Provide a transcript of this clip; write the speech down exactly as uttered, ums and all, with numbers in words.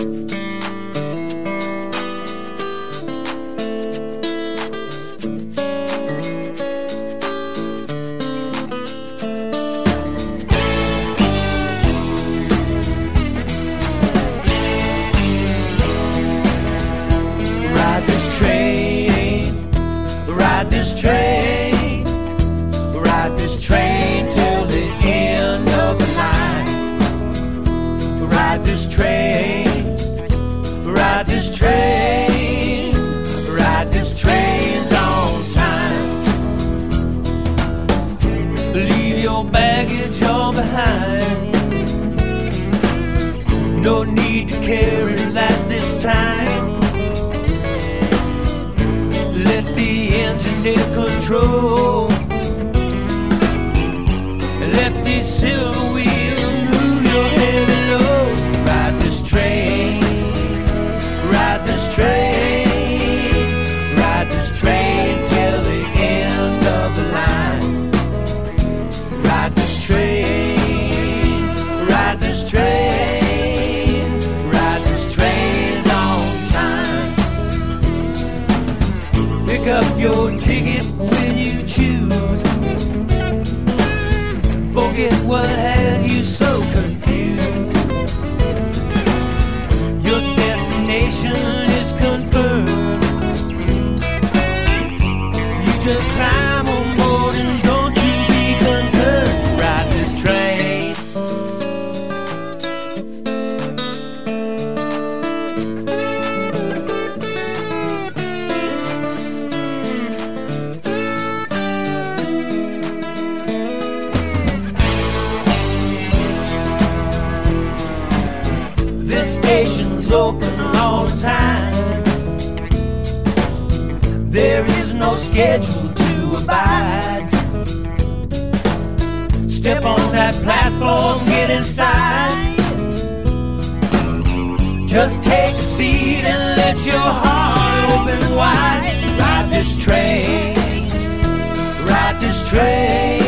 Ride this train, ride this train, ride this train till the end of the line. Ride this train, ride this train, ride this train's on time. Leave your baggage all behind. No need to carry that this time. Let the engineer control. Let these silver wheels move your heavy load. Ride this train, ride this train, ride this train till the end of the line. Ride this train, ride this train, ride this train's on time. Pick up your ticket when you choose. Forget what has you so confused. Your destination is confirmed. You just climb on board and don't you be concerned. Ride this train. This station's open all the time. There is no schedule to abide. Step on that platform, get inside. Just take a seat and let your heart open wide. Ride this train, ride this train.